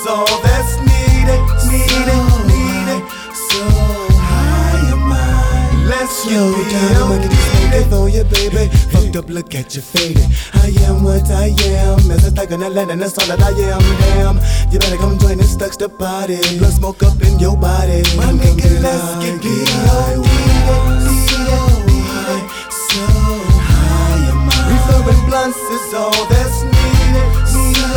all that's needed. So higher mind. Let's get down, I get this smoke for you, baby. Fucked up, look at you faded. I am what I am. As a thug in the land, and that's all that I am. Damn, you better come join us, stuck the party. Blood smoke up in your body. My nigga, let's get high.